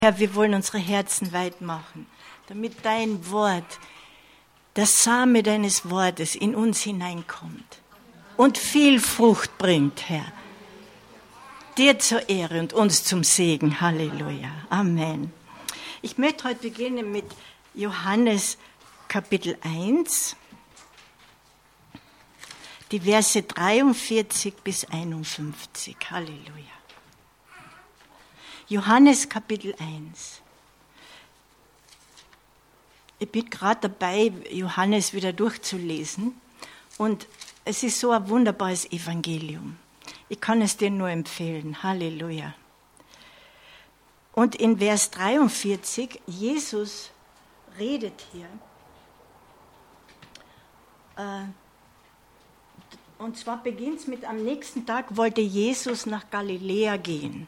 Herr, wir wollen unsere Herzen weit machen, damit dein Wort, der Same deines Wortes in uns hineinkommt und viel Frucht bringt, Herr. Dir zur Ehre und uns zum Segen. Halleluja. Amen. Ich möchte heute beginnen mit Johannes Kapitel 1, die Verse 43 bis 51. Halleluja. Johannes Kapitel 1. Ich bin gerade dabei, Johannes wieder durchzulesen. Und es ist so ein wunderbares Evangelium. Ich kann es dir nur empfehlen. Halleluja. Und in Vers 43, Jesus redet hier. Und zwar beginnt es mit, am nächsten Tag wollte Jesus nach Galiläa gehen.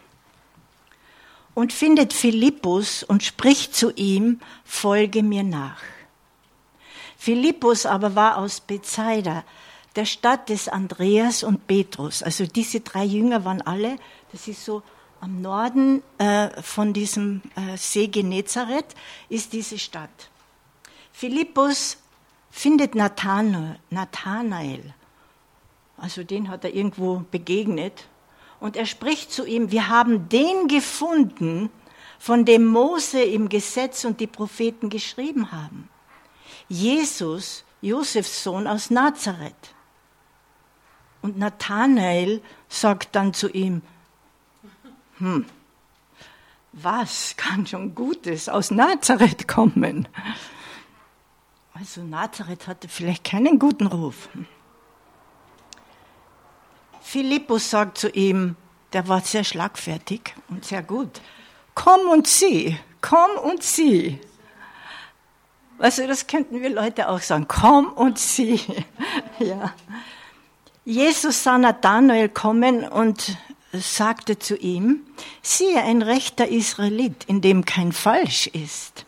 Und findet Philippus und spricht zu ihm, folge mir nach. Philippus aber war aus Bethsaida, der Stadt des Andreas und Petrus. Also diese 3 Jünger waren alle, das ist so am Norden von diesem See Genezareth, ist diese Stadt. Philippus findet Nathanael, also den hat er irgendwo begegnet. Und er spricht zu ihm, wir haben den gefunden, von dem Mose im Gesetz und die Propheten geschrieben haben. Jesus, Josefs Sohn aus Nazareth. Und Nathanael sagt dann zu ihm, was kann schon Gutes aus Nazareth kommen? Also Nazareth hatte vielleicht keinen guten Ruf. Philippus sagt zu ihm, der war sehr schlagfertig und sehr gut, komm und sieh. Also das könnten wir Leute auch sagen, komm und sieh. Ja. Jesus sah Nathanael kommen und sagte zu ihm, siehe, ein rechter Israelit, in dem kein Falsch ist.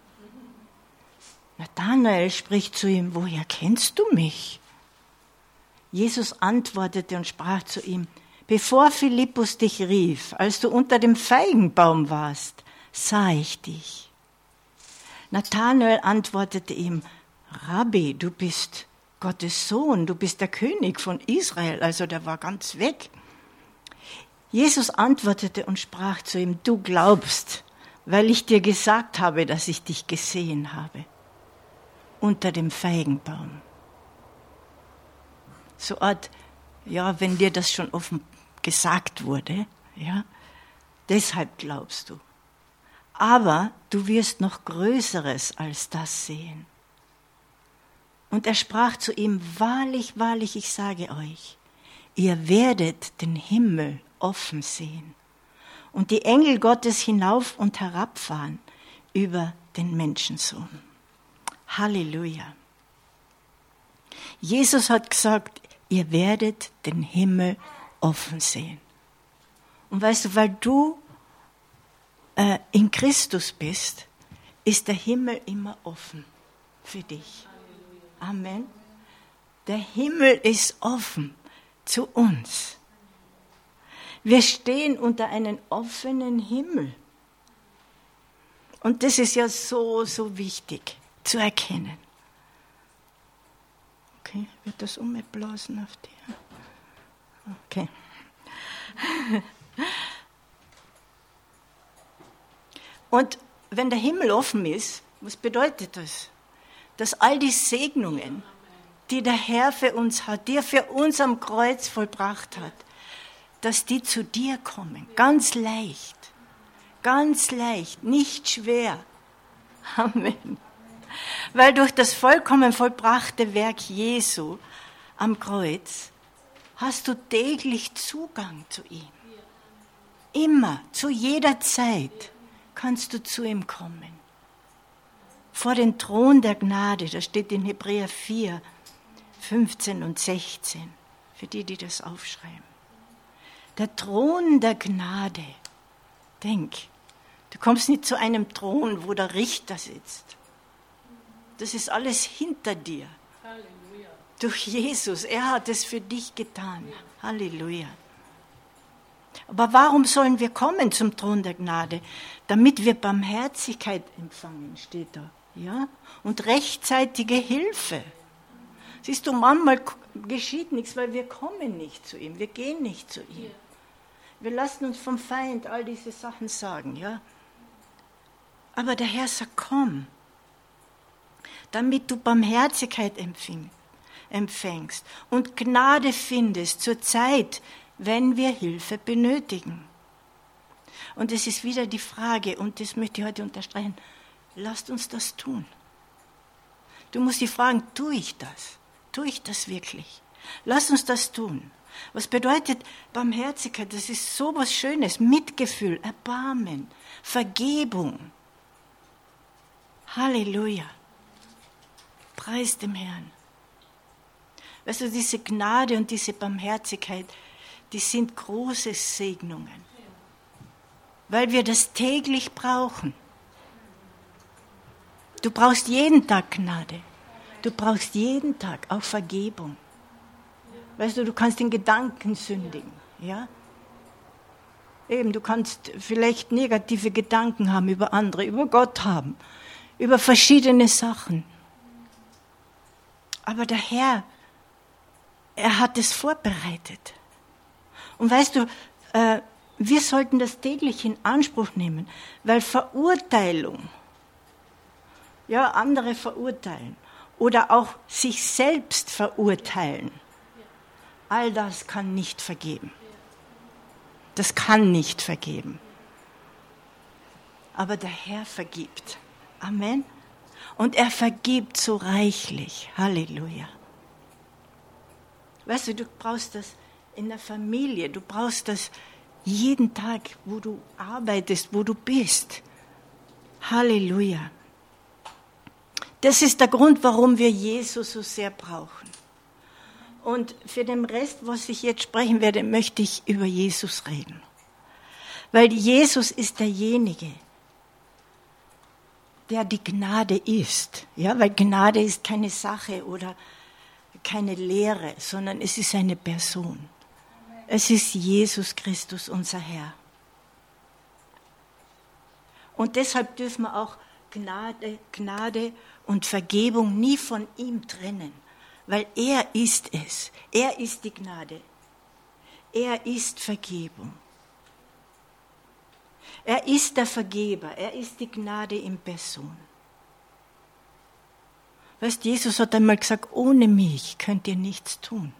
Nathanael spricht zu ihm, woher kennst du mich? Jesus antwortete und sprach zu ihm, bevor Philippus dich rief, als du unter dem Feigenbaum warst, sah ich dich. Nathanael antwortete ihm, Rabbi, du bist Gottes Sohn, du bist der König von Israel, also der war ganz weg. Jesus antwortete und sprach zu ihm, du glaubst, weil ich dir gesagt habe, dass ich dich gesehen habe, unter dem Feigenbaum. So Art, ja, wenn dir das schon offen gesagt wurde, ja, deshalb glaubst du. Aber du wirst noch Größeres als das sehen. Und er sprach zu ihm, wahrlich, wahrlich, ich sage euch, ihr werdet den Himmel offen sehen und die Engel Gottes hinauf und herabfahren über den Menschensohn. Halleluja. Jesus hat gesagt, ihr werdet den Himmel offen sehen. Und weißt du, weil du in Christus bist, ist der Himmel immer offen für dich. Amen. Der Himmel ist offen zu uns. Wir stehen unter einem offenen Himmel. Und das ist ja so, so wichtig zu erkennen. Okay, wird das umblasen auf dir? Okay. Und wenn der Himmel offen ist, was bedeutet das? Dass all die Segnungen, die der Herr für uns hat, die er für uns am Kreuz vollbracht hat, dass die zu dir kommen. Ganz leicht, nicht schwer. Amen. Weil durch das vollkommen vollbrachte Werk Jesu am Kreuz hast du täglich Zugang zu ihm. Immer, zu jeder Zeit kannst du zu ihm kommen. Vor den Thron der Gnade, das steht in Hebräer 4, 15 und 16, für die, die das aufschreiben. Der Thron der Gnade. Denk, du kommst nicht zu einem Thron, wo der Richter sitzt. Das ist alles hinter dir. Halleluja. Durch Jesus, er hat es für dich getan. Halleluja. Aber warum sollen wir kommen zum Thron der Gnade? Damit wir Barmherzigkeit empfangen, steht da. Ja? Und rechtzeitige Hilfe. Siehst du, manchmal geschieht nichts, weil wir kommen nicht zu ihm, wir gehen nicht zu ihm. Wir lassen uns vom Feind all diese Sachen sagen, ja. Aber der Herr sagt, komm, damit du Barmherzigkeit empfängst und Gnade findest zur Zeit, wenn wir Hilfe benötigen. Und es ist wieder die Frage, und das möchte ich heute unterstreichen, lasst uns das tun. Du musst dich fragen, tue ich das? Tue ich das wirklich? Lass uns das tun. Was bedeutet Barmherzigkeit? Das ist so was Schönes. Mitgefühl, Erbarmen, Vergebung. Halleluja. Preis dem Herrn. Weißt du, diese Gnade und diese Barmherzigkeit, die sind große Segnungen. Weil wir das täglich brauchen. Du brauchst jeden Tag Gnade. Du brauchst jeden Tag auch Vergebung. Weißt du, du kannst in Gedanken sündigen, ja? Eben, du kannst vielleicht negative Gedanken haben über andere, über Gott haben, über verschiedene Sachen. Aber der Herr, er hat es vorbereitet. Und weißt du, wir sollten das täglich in Anspruch nehmen, weil Verurteilung, ja, andere verurteilen oder auch sich selbst verurteilen, all das kann nicht vergeben. Das kann nicht vergeben. Aber der Herr vergibt. Amen. Und er vergibt so reichlich. Halleluja. Weißt du, du brauchst das in der Familie. Du brauchst das jeden Tag, wo du arbeitest, wo du bist. Halleluja. Das ist der Grund, warum wir Jesus so sehr brauchen. Und für den Rest, was ich jetzt sprechen werde, möchte ich über Jesus reden. Weil Jesus ist derjenige, der die Gnade ist. Ja, weil Gnade ist keine Sache oder keine Lehre, sondern es ist eine Person. Es ist Jesus Christus, unser Herr. Und deshalb dürfen wir auch Gnade und Vergebung nie von ihm trennen. Weil er ist es. Er ist die Gnade. Er ist Vergebung. Er ist der Vergeber. Er ist die Gnade in Person. Weißt, Jesus hat einmal gesagt, ohne mich könnt ihr nichts tun.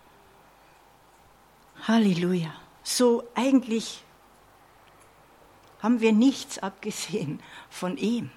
Halleluja. So eigentlich haben wir nichts abgesehen von ihm.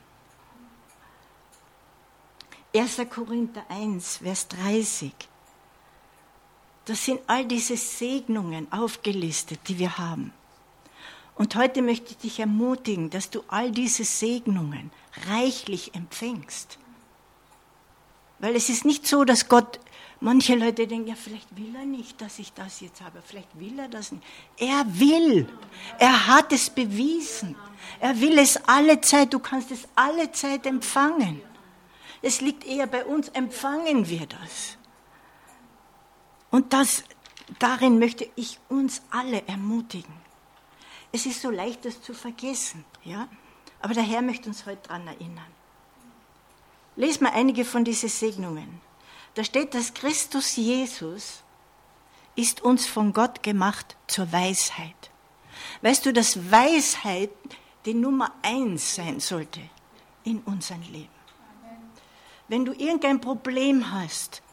1. Korinther 1, Vers 30. Das sind all diese Segnungen aufgelistet, die wir haben. Und heute möchte ich dich ermutigen, dass du all diese Segnungen reichlich empfängst. Weil es ist nicht so, dass Gott, manche Leute denken, ja, vielleicht will er nicht, dass ich das jetzt habe, vielleicht will er das nicht. Er will. Er hat es bewiesen. Er will es alle Zeit, du kannst es alle Zeit empfangen. Es liegt eher bei uns, empfangen wir das. Und darin möchte ich uns alle ermutigen. Es ist so leicht, das zu vergessen, ja? Aber der Herr möchte uns heute daran erinnern. Lesen wir einige von diesen Segnungen. Da steht, dass Christus Jesus ist uns von Gott gemacht zur Weisheit. Weißt du, dass Weisheit die Nummer 1 sein sollte in unserem Leben? Wenn du irgendein Problem hast,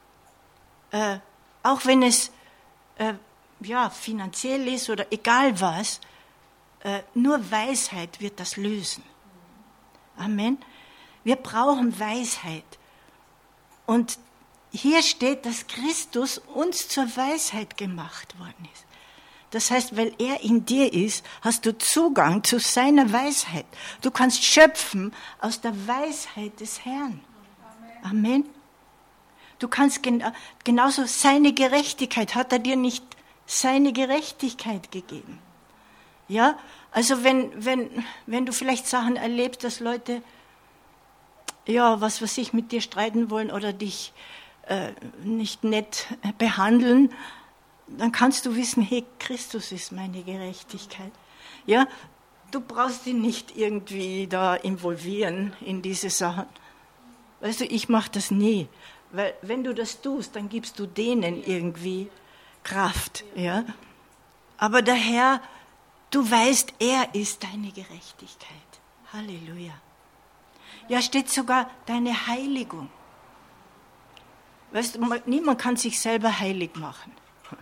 auch wenn es finanziell ist oder egal was, nur Weisheit wird das lösen. Amen. Wir brauchen Weisheit. Und hier steht, dass Christus uns zur Weisheit gemacht worden ist. Das heißt, weil er in dir ist, hast du Zugang zu seiner Weisheit. Du kannst schöpfen aus der Weisheit des Herrn. Amen. Du kannst genauso seine Gerechtigkeit, hat er dir nicht seine Gerechtigkeit gegeben. Ja, also wenn du vielleicht Sachen erlebst, dass Leute, ja, was weiß ich, mit dir streiten wollen oder dich nicht nett behandeln, dann kannst du wissen, hey, Christus ist meine Gerechtigkeit. Ja, du brauchst ihn nicht irgendwie da involvieren in diese Sachen. Weißt du, ich mache das nie. Weil wenn du das tust, dann gibst du denen irgendwie Kraft. Ja? Aber der Herr, du weißt, er ist deine Gerechtigkeit. Halleluja. Ja, steht sogar deine Heiligung. Weißt du, niemand kann sich selber heilig machen.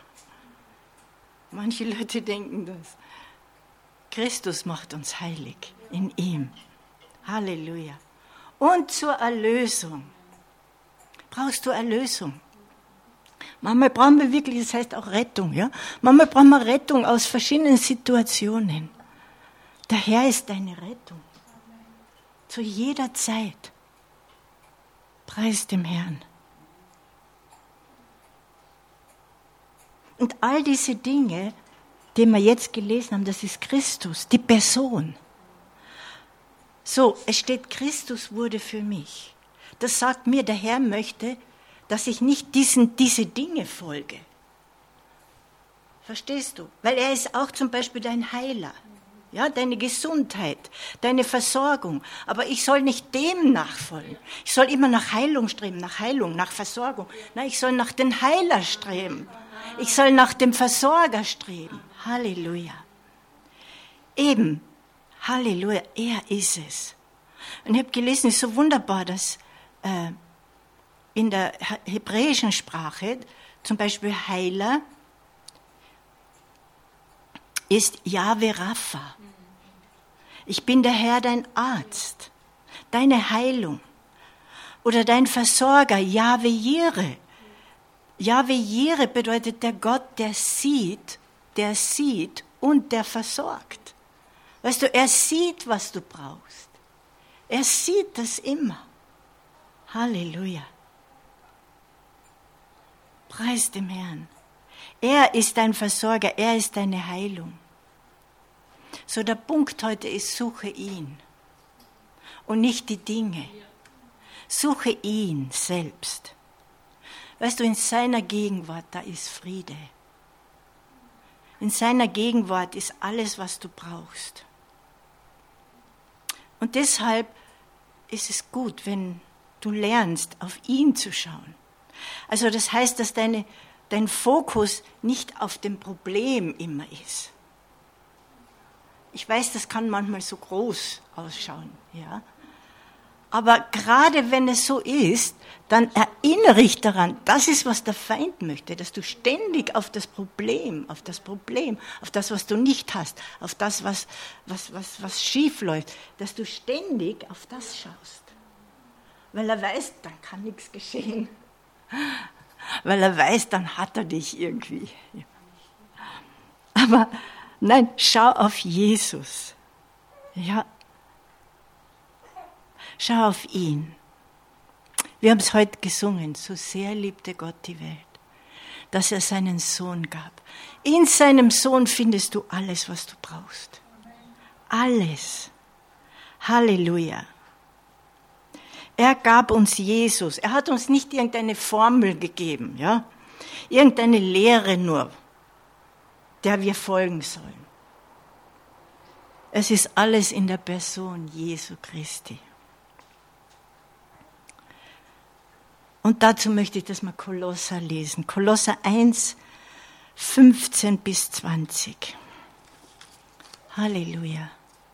Manche Leute denken das. Christus macht uns heilig in ihm. Halleluja. Und zur Erlösung. Brauchst du Erlösung? Manchmal brauchen wir wirklich, das heißt auch Rettung. Ja? Manchmal brauchen wir Rettung aus verschiedenen Situationen. Der Herr ist deine Rettung. Zu jeder Zeit. Preis dem Herrn. Und all diese Dinge, die wir jetzt gelesen haben, das ist Christus, die Person. So, es steht, Christus wurde für mich. Das sagt mir, der Herr möchte, dass ich nicht diese Dinge folge. Verstehst du? Weil er ist auch zum Beispiel dein Heiler. Ja, deine Gesundheit, deine Versorgung. Aber ich soll nicht dem nachfolgen. Ich soll immer nach Heilung streben, nach Heilung, nach Versorgung. Nein, ich soll nach dem Heiler streben. Ich soll nach dem Versorger streben. Halleluja. Eben, Halleluja, er ist es. Und ich habe gelesen, es ist so wunderbar, dass in der hebräischen Sprache zum Beispiel Heiler ist Jahwe Rapha. Ich bin der Herr, dein Arzt, deine Heilung. Oder dein Versorger, Jahwe Jireh. Jahwe Jireh bedeutet der Gott, der sieht und der versorgt. Weißt du, er sieht, was du brauchst. Er sieht das immer. Halleluja. Preis dem Herrn. Er ist dein Versorger, er ist deine Heilung. So, der Punkt heute ist, suche ihn und nicht die Dinge. Suche ihn selbst. Weißt du, in seiner Gegenwart, da ist Friede. In seiner Gegenwart ist alles, was du brauchst. Und deshalb ist es gut, wenn du lernst, auf ihn zu schauen. Also das heißt, dass dein Fokus nicht auf dem Problem immer ist. Ich weiß, das kann manchmal so groß ausschauen, ja. Aber gerade wenn es so ist, dann erinnere ich daran, das ist, was der Feind möchte, dass du ständig auf das Problem, auf das, was du nicht hast, auf das, was schief läuft, dass du ständig auf das schaust. Weil er weiß, dann kann nichts geschehen. Weil er weiß, dann hat er dich irgendwie. Aber nein, schau auf Jesus. Ja. Schau auf ihn. Wir haben es heute gesungen, so sehr liebte Gott die Welt, dass er seinen Sohn gab. In seinem Sohn findest du alles, was du brauchst. Alles. Halleluja. Er gab uns Jesus. Er hat uns nicht irgendeine Formel gegeben, ja? Irgendeine Lehre nur, der wir folgen sollen. Es ist alles in der Person Jesu Christi. Und dazu möchte ich das mal Kolosser lesen. Kolosser 1, 15 bis 20. Halleluja.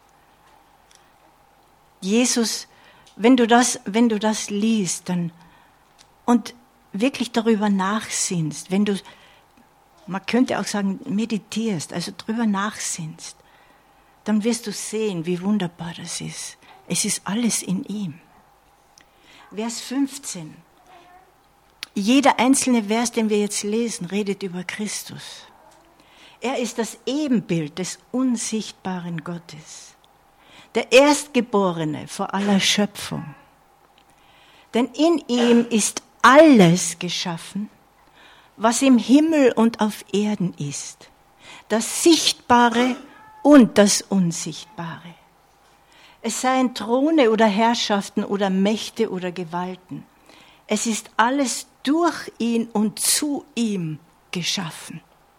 Jesus, wenn du das liest und wirklich darüber nachsinnst, man könnte auch sagen, meditierst, also darüber nachsinnst, dann wirst du sehen, wie wunderbar das ist. Es ist alles in ihm. Vers 15. Jeder einzelne Vers, den wir jetzt lesen, redet über Christus. Er ist das Ebenbild des unsichtbaren Gottes, der Erstgeborene vor aller Schöpfung. Denn in ihm ist alles geschaffen, was im Himmel und auf Erden ist, das Sichtbare und das Unsichtbare. Es seien Throne oder Herrschaften oder Mächte oder Gewalten. Es ist alles durch ihn und zu ihm geschaffen.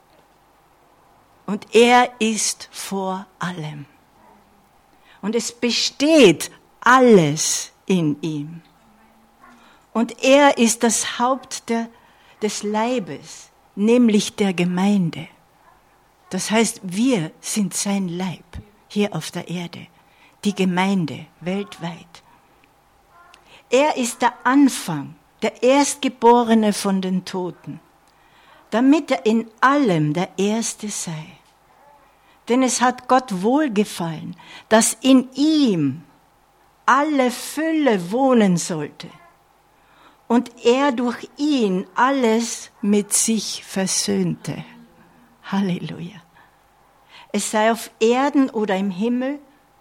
Und er ist vor allem. Und es besteht alles in ihm. Und er ist das Haupt des Leibes, nämlich der Gemeinde. Das heißt, wir sind sein Leib hier auf der Erde, die Gemeinde weltweit. Er ist der Anfang, der Erstgeborene von den Toten, damit er in allem der Erste sei. Denn es hat Gott wohlgefallen, dass in ihm alle Fülle wohnen sollte und er durch ihn alles mit sich versöhnte. Halleluja. Es sei auf Erden oder im Himmel,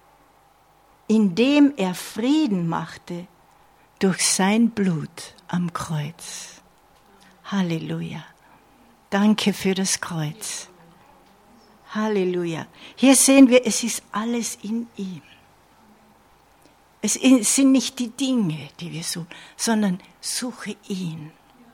indem er Frieden machte durch sein Blut am Kreuz. Halleluja. Danke für das Kreuz. Halleluja. Hier sehen wir, es ist alles in ihm. Es sind nicht die Dinge, die wir suchen, sondern suche ihn.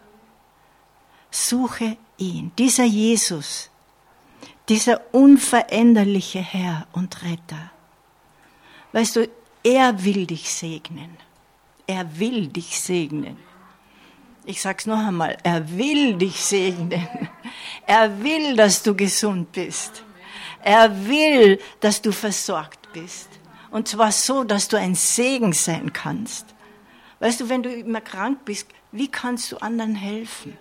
Suche ihn. Dieser Jesus, dieser unveränderliche Herr und Retter. Weißt du, er will dich segnen. Er will dich segnen. Ich sag's noch einmal, er will dich segnen. Er will, dass du gesund bist. Er will, dass du versorgt bist. Und zwar so, dass du ein Segen sein kannst. Weißt du, wenn du immer krank bist, wie kannst du anderen helfen?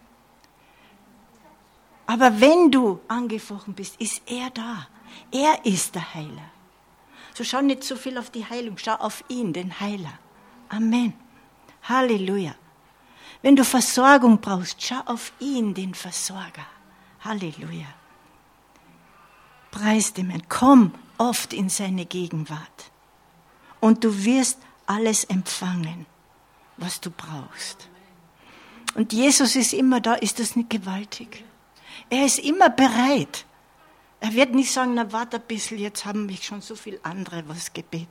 Aber wenn du angefochten bist, ist er da. Er ist der Heiler. So schau nicht so viel auf die Heilung, schau auf ihn, den Heiler. Amen. Halleluja. Wenn du Versorgung brauchst, schau auf ihn, den Versorger. Halleluja. Preis dem Herrn. Komm oft in seine Gegenwart. Und du wirst alles empfangen, was du brauchst. Und Jesus ist immer da. Ist das nicht gewaltig? Er ist immer bereit. Er wird nicht sagen, na warte ein bisschen, jetzt haben mich schon so viele andere was gebeten.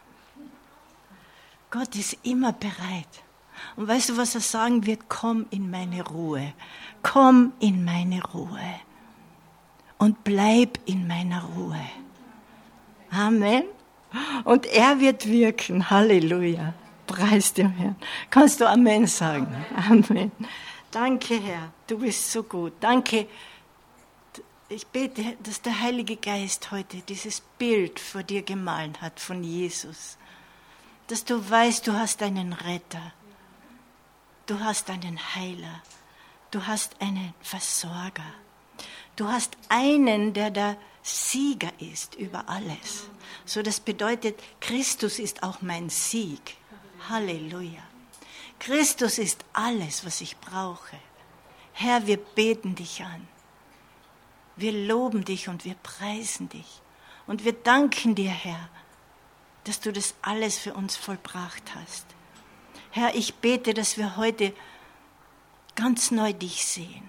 Gott ist immer bereit. Und weißt du, was er sagen wird? Komm in meine Ruhe. Komm in meine Ruhe. Und bleib in meiner Ruhe. Amen. Und er wird wirken. Halleluja. Preis dem Herrn. Kannst du Amen sagen? Amen. Danke, Herr. Du bist so gut. Danke. Ich bete, dass der Heilige Geist heute dieses Bild vor dir gemalt hat von Jesus. Dass du weißt, du hast einen Retter. Du hast einen Heiler. Du hast einen Versorger. Du hast einen, der der Sieger ist über alles. So, das bedeutet, Christus ist auch mein Sieg. Halleluja. Christus ist alles, was ich brauche. Herr, wir beten dich an. Wir loben dich und wir preisen dich. Und wir danken dir, Herr, dass du das alles für uns vollbracht hast. Herr, ich bete, dass wir heute ganz neu dich sehen.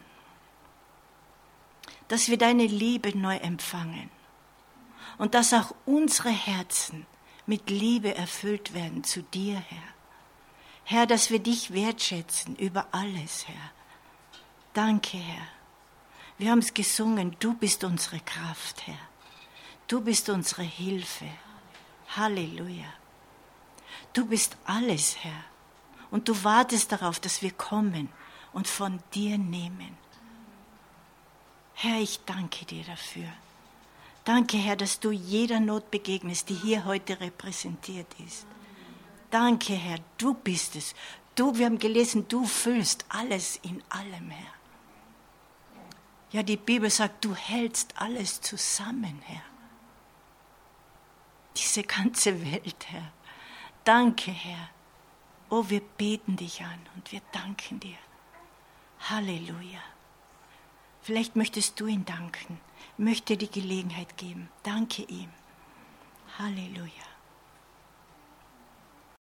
Dass wir deine Liebe neu empfangen. Und dass auch unsere Herzen mit Liebe erfüllt werden zu dir, Herr. Herr, dass wir dich wertschätzen über alles, Herr. Danke, Herr. Wir haben es gesungen, du bist unsere Kraft, Herr. Du bist unsere Hilfe. Halleluja. Du bist alles, Herr. Und du wartest darauf, dass wir kommen und von dir nehmen. Herr, ich danke dir dafür. Danke, Herr, dass du jeder Not begegnest, die hier heute repräsentiert ist. Danke, Herr, du bist es. Wir haben gelesen, du füllst alles in allem, Herr. Ja, die Bibel sagt, du hältst alles zusammen, Herr. Diese ganze Welt, Herr. Danke, Herr. Oh, wir beten dich an und wir danken dir. Halleluja. Vielleicht möchtest du ihn danken. Ich möchte dir die Gelegenheit geben. Danke ihm. Halleluja.